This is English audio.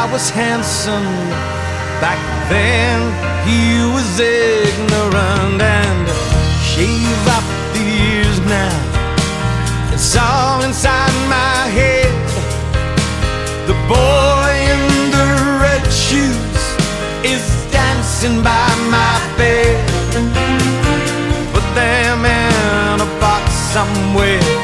was handsome back then. He was ignorant and shave up the years now. It's all inside my head. The boy in the red shoes is dancing by my bed. Put them in a box somewhere.